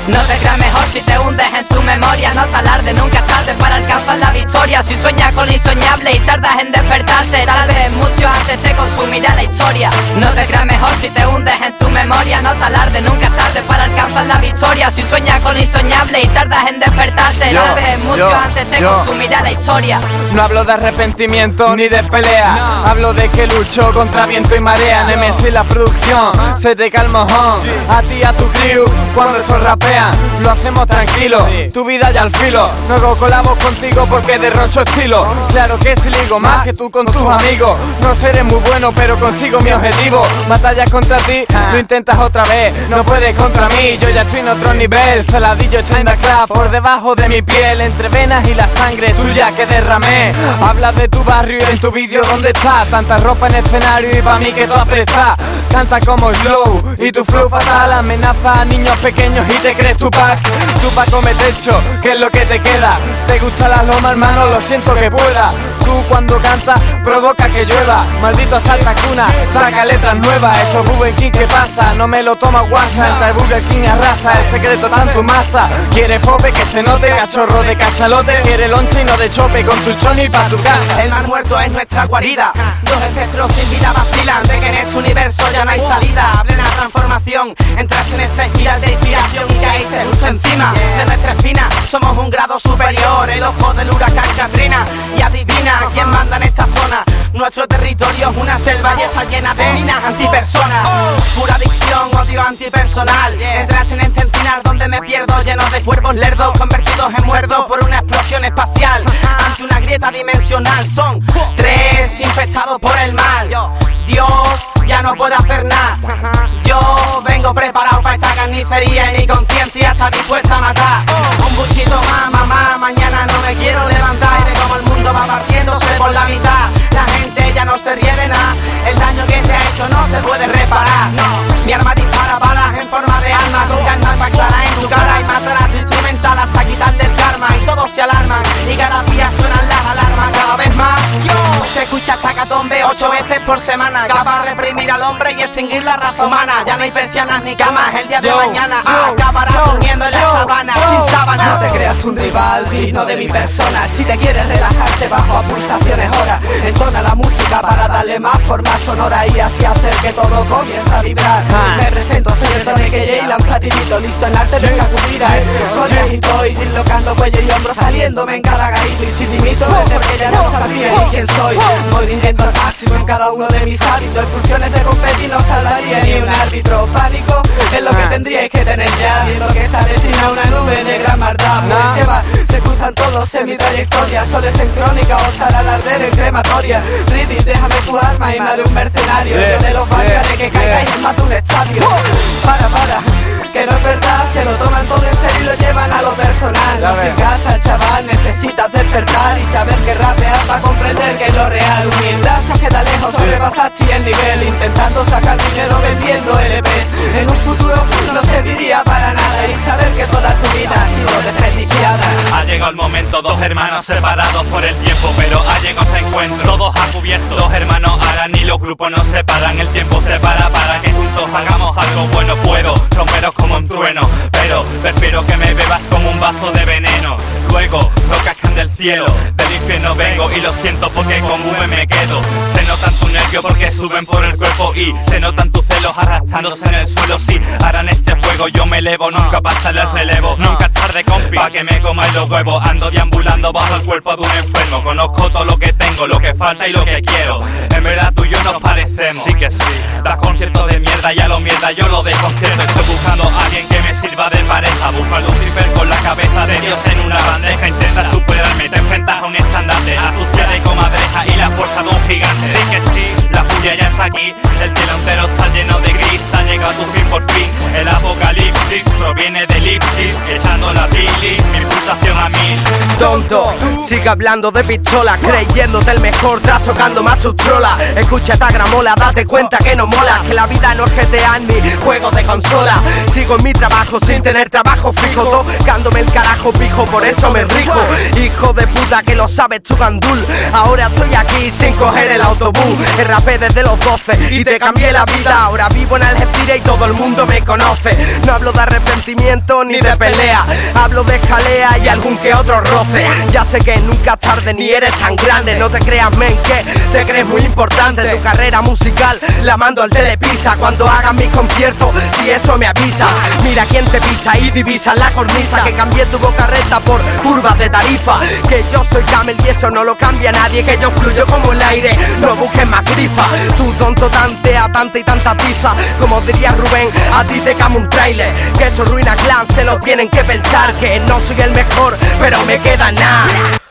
No te creas mejor si te hundes en tu memoria. No te alardes, nunca es tarde para alcanzar la victoria. Si sueñas con lo insoñable y tardas en despertarte, tal vez mucho antes te consumirá la historia. No te creas mejor si te hundes en tu memoria. No te alardes, nunca es tarde para alcanzar la victoria. Si sueñas con lo insoñable y tardas en despertarte, tal vez mucho antes te consumirá la historia. No hablo de arrepentimiento ni de pelea, hablo de que lucho contra viento y marea. Nemesis la producción, se te cae el mojón. A ti y a tu crew, cuando estos rapean, lo hacemos tranquilo, tu vida ya al filo. No colabo contigo porque derrocho estilo. Claro que si ligo más que tú con tus amigos. No seré muy bueno pero consigo mi objetivo. Batallas contra ti, lo intentas otra vez. No puedes contra mí, yo ya estoy en otro nivel. Saladillo echando clap por debajo de mi piel, entre venas y la sangre tuya que derramé. Hablas de tu barrio y en tu vídeo ¿dónde estás? Tanta ropa en escenario y pa' mí que tú aprestas. Canta como Slow y tu flow fatal amenaza a niños pequeños y te crees Tupac. Tupac come techo, ¿qué es lo que te queda? ¿Te gusta la loma, hermano? Lo siento que pueda. Tú cuando cantas provoca que llueva. Maldito salta cuna, saca letras nuevas. Eso Burger King, ¿qué pasa? No me lo toma WhatsApp. Entra el Burger King arrasa, el secreto está en tu masa. Quiere pope que se note, cachorro de cachalote. Quiere lonche y no de chope, con tu choni pa' tu casa. El mar muerto es nuestra guarida. Dos espectros sin vida vacilan de que en este universo ya no hay salida. Plena transformación, entraste en esta espiral de inspiración y caíste justo encima de nuestra espina. Somos un grado superior, el ojo del huracán Katrina. Y adivina quién manda en esta zona. Nuestro territorio es una selva y está llena de minas antipersonas. Pura adicción, odio antipersonal. Entraste en este encinar donde me pierdo, llenos de cuervos lerdos convertidos en muertos por una explosión espacial. Ante una grieta dimensional son tres infectados por el mal. Dios ya no puede hacer nada. Yo vengo preparado para esta carnicería y mi conciencia está dispuesta a matar. Un buchito más, mamá, mañana no me quiero levantar. Y de cómo el mundo va partiéndose por la mitad. La gente ya no se ríe de nada. El daño que se ha hecho no se puede reparar. Mi arma dispara balas en forma de alma, con ganas para clara en tu cara y matará tu instrumental hasta quitarle el karma. Y todos se alarman y cada día suenan las alarmas. Cada vez más se escucha esta catombe 8 veces por semana, capaz de reprimir al hombre y extinguir la raza humana. Ya no hay persianas ni camas, el día de mañana acabará durmiendo en la sabana sin sábana. No te creas un rival digno de mi persona. Si te quieres relajarte bajo a pulsaciones ahora, entona la música para darle más forma sonora y así hacer que todo comience a vibrar. Me presento, soy el Tony KJ, lanzatidito, listo en arte de sacudir a él. Con y dislocando cuello y hombro, saliéndome en cada garito. Y si limito es porque ya no sabía ni quién soy. Voy rindiendo al máximo en cada uno de mis hábitos. Expulsiones de confeti no salvaría ni un árbitro. Pánico es lo que tendríais que tener ya, viendo que se avecina una nube de gran maldad. Pues que va, se cruzan todos en mi trayectoria. Soles en crónica o sal al arder en crematoria. Riddick, déjame tu arma y me haré un mercenario. Yo de los bancaré que caigáis en más de un estadio. Para, que no es verdad, se lo toman todo en serio y lo llevan a lo personal. No sin casa, chaval, necesitas despertar y saber que rapear para comprender que es lo real. Humildad se queda lejos, sobrepasaste el nivel, intentando sacar dinero vendiendo LPs. En un futuro no serviría para nada y saber que toda tu vida ha sido desperdiciada. Ha llegado el momento, dos hermanos separados por el tiempo, pero ha llegado este encuentro, todos a cubierto. Dos hermanos harán y los grupos no se paran, el tiempo se para que juntos hagamos algo bueno. Puedo romperos como un trueno, pero prefiero que me bebas como un vaso de veneno. Luego rocas caen del cielo, del infierno vengo y lo siento porque con V me quedo. Se notan tus nervios porque suben por el cuerpo y se notan tus celos arrastrándose en el suelo. Si harán este juego yo me elevo, nunca pasa el relevo. Nunca es tarde compi, pa' que me comáis los huevos. Ando deambulando bajo el cuerpo de un enfermo. Conozco todo lo que tengo, lo que falta y lo que quiero. En verdad tú y yo nos parecemos. Sí que sí, das conciertos de mierda y a lo mierda yo lo desconcierto. Estoy buscando a alguien que me sirva de pareja. Busco a Lucifer con la cabeza de Dios en una bandeja. Intenta superarme, te enfrentas a un estandarte, astucia de comadreja y la fuerza de un gigante. Sí que sí, la furia ya está aquí, el cielo entero está lleno de gris. Ha llegado a tu fin por fin, el apocalipsis proviene del ipsis, echando la bilis, mi pulsación a 1000. Tonto, sigue hablando de pistola, creyéndote el mejor, tras tocando más tus trolas. Escucha esta gramola, date cuenta que no mola, que la vida no es GTA ni juego de consola. Sigo en mi trabajo sin tener trabajo fijo, tocándome el carajo pijo, por eso me rijo. Hijo de puta que lo sabes tu gandul, ahora estoy aquí sin coger el autobús. Rapé desde los 12 y te cambié la vida, ahora vivo en el tire y todo el mundo me conoce. No hablo de arrepentimiento ni de pelea, hablo de jalea y algún que otro roce. Ya sé que nunca es tarde ni eres tan grande. No te creas, men, que te crees muy importante. Tu carrera musical la mando al Telepisa. Cuando hagan mis conciertos, si eso me avisa. Mira quién te pisa y divisa la cornisa. Que cambié tu boca recta por curvas de Tarifa. Que yo soy Camel y eso no lo cambia nadie. Que yo fluyo como el aire, no busques más grifa. Tu tonto tantea tanta y tanta tiza. Como diría Rubén, a ti te cama un trailer. Que eso ruina clan, se lo tienen que pensar. Que no soy el mejor, pero me queda nada.